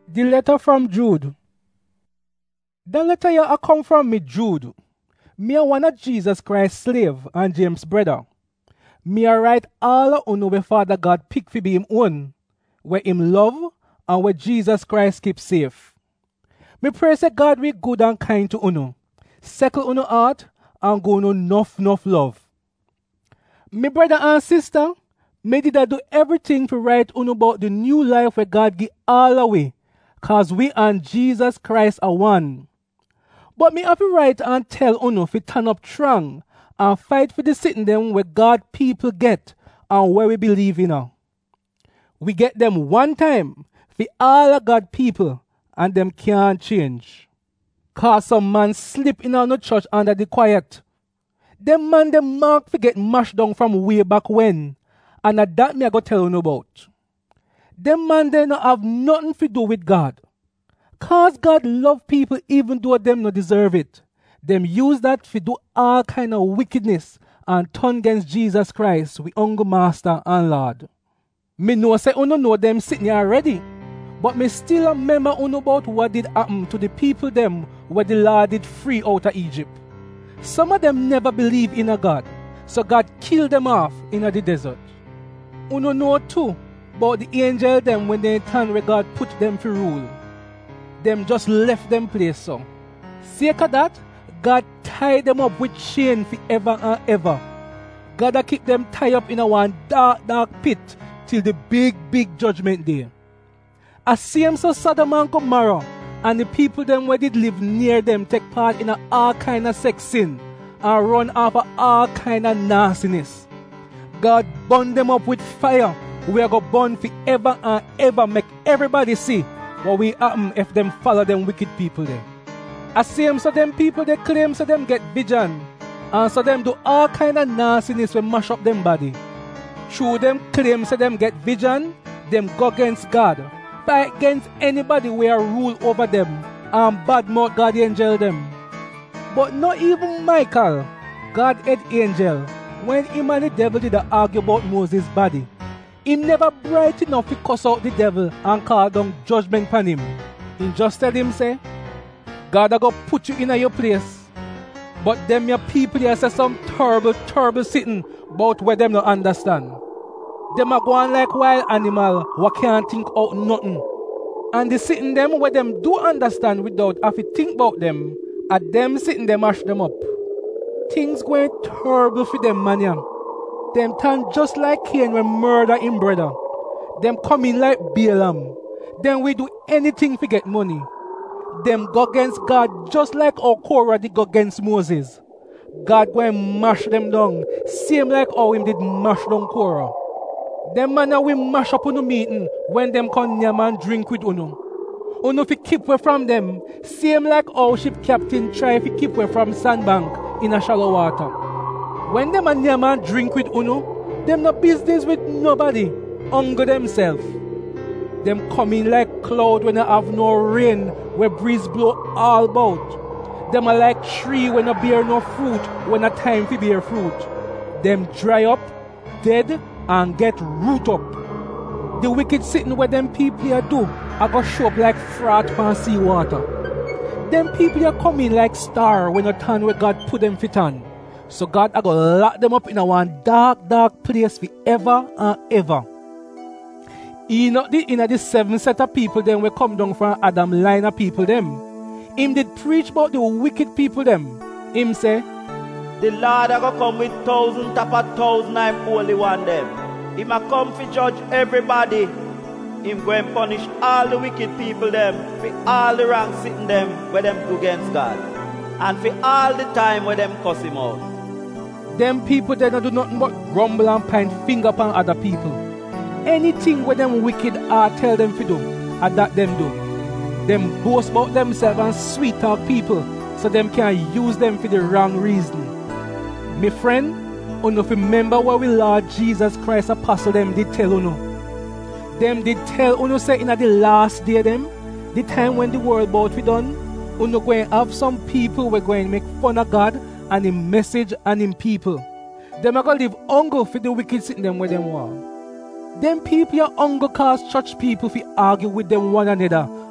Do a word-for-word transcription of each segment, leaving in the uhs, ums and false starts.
The letter from Jude. The letter here a come from me, Jude. Me a one of Jesus Christ slave and James brother. Me a write all of unu where Father God pick fi be him own, where him love and where Jesus Christ keep safe. Me pray say God be good and kind to unu, settle unu heart and go unu enough enough love. Me brother and sister, me did I do everything to write unu about the new life where God give all away, cause we and Jesus Christ are one. But me have to write and tell unu fi turn up strong and fight for the sitting them where God people get and where we believe in her. We get them one time for all of God people and them can't change. Cause some man slip in our church under the quiet. Them man them mark for get mashed down from way back when, and at that me I go tell you about. Them man they not have nothing to do with God. Cause God love people even though them not deserve it. Them use that to do all kind of wickedness and turn against Jesus Christ, we only Master and Lord. Me know say uno know them sitting here already, but me still remember uno about what did happen to the people them where the Lord did free out of Egypt. Some of them never believe in a God, so God killed them off in the desert. Uno know too about the angel them when they turn where God put them to rule. Them just left them place so. Sake of that, God tied them up with chain forever and ever. God a keep them tied up in a one dark, dark pit till the big, big judgment day. As same so Sodom and Gomorrah and the people them where did live near them take part in a all kind of sex sin and run after all kind of nastiness. God burn them up with fire. We are going to burn forever and ever, make everybody see what will happen if them follow them wicked people there. As same so them people they claim so them get vision and so them do all kind of nastiness when mash up them body. Through them claim so them get vision, them go against God, fight against anybody where rule over them and badmouth God angel them. But not even Michael, God head angel, when him and the devil did argue about Moses' body, him never bright enough to cuss out the devil and call down judgment upon him. He just tell him say, God a go put you in your place. But them your people here say some terrible, terrible sitting about where them not understand. Them a go on like wild animal what can't think out nothing. And the sitting them where them do understand without have to think about them, at them sitting them mash them up. Things going terrible for them man yeah. Them turn just like Cain when murder him brother. Them come in like Balaam. Then we do anything to get money. Them go against God just like how Korah did go against Moses. God go and mash them down, same like how him did mash down Korah. Them man we mash up unu meeting when them come near and drink with unu. Unu fi keep away from them, same like how ship captain try to keep away from sandbank in a shallow water. When them and near and drink with unu, them no business with nobody, hunger themselves. Them come in like cloud when they have no rain, where breeze blow all about. Them are like tree when they bear no fruit, when a time to bear fruit. Them dry up, dead, and get root up. The wicked sitting where them people here do, I go show up like frat pan sea water. Them people here come in like star when a turn where God put them fit on. So God I go lock them up in a one dark, dark place forever and ever. He not the in the seven set of people them will come down from Adam line of people them. Him did preach about the wicked people them. Him say, the Lord a go come with thousand top of thousand I'm only one them. Him a come to judge everybody. Him go and punish all the wicked people them for all the wrong sitting them where them do against God. And for all the time where them cuss him out. Them people they don't do nothing but grumble and point finger upon other people. Anything where them wicked are tell them to do, and that them do. Them boast about themselves and sweet talk people, so them can use them for the wrong reason. My friend, unu remember what we Lord Jesus Christ apostle them did tell unu. Them did tell unu say in the last day them, the time when the world about we done, unu going have some people we're going to make fun of God and him message and him people. Them are going to live hunger for the wicked sitting them where them want. Them people are hunger cause church people fi argue with them one another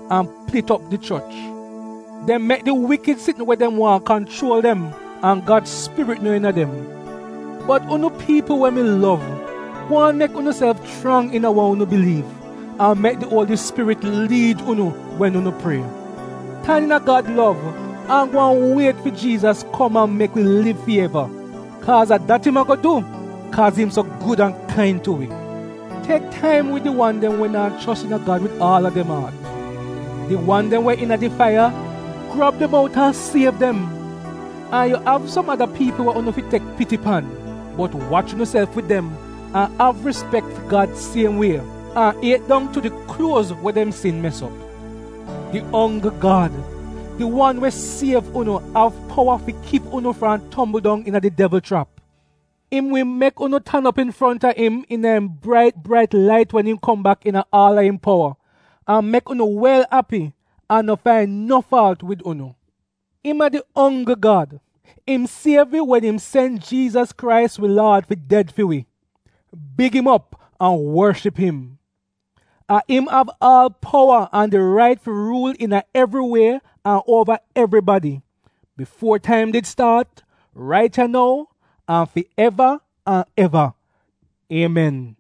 and split up the church. Them make the wicked sitting where them want control them, and God's spirit no inna them. But unu people when me love, want make unu self strong in what unu believe, and make the Holy Spirit lead unu when unu pray. Stand in a God love, and go and wait for Jesus come and make we live forever. Cause that him a go do, cause him so good and kind to we. Take time with the one them when not trust in a God with all of them heart. The one them when in the fire, grab them out and save them. And you have some other people who don't fit take pity pan, but watch yourself with them and have respect for God same way, and hate down to the clothes where them sin mess up. The hunger God, the one where save uno, have power to keep uno from tumble down in the devil trap. Him will make uno turn up in front of him in a bright, bright light when him come back in a all of him power, and make uno well happy and no find no fault with uno. Him are the hunger God. Him save you when him send Jesus Christ with Lord for dead for we. Big him up and worship him. And him have all power and the right to rule in a every way and over everybody. Before time did start, right now, and forever and ever. Amen.